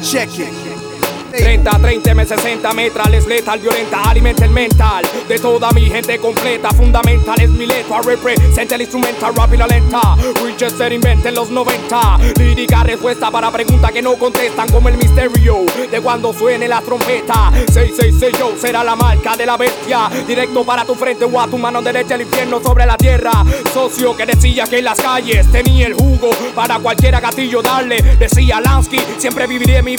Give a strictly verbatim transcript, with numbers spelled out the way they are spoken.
Check it. treinta, treinta, M sesenta, metrales, letal, violenta, alimenta el mental de toda mi gente completa. Fundamental es mi letra, representa el instrumental, rap y la lenta. Winchester inventa en los noventa. Lírica respuesta para preguntas que no contestan, como el misterio de cuando suene la trompeta. seiscientos sesenta y seis yo será la marca de la bestia, directo para tu frente o a tu mano derecha, el infierno sobre la tierra. Socio que decía que en las calles tenía el jugo para cualquiera gatillo darle. Decía Lansky, siempre viviré mi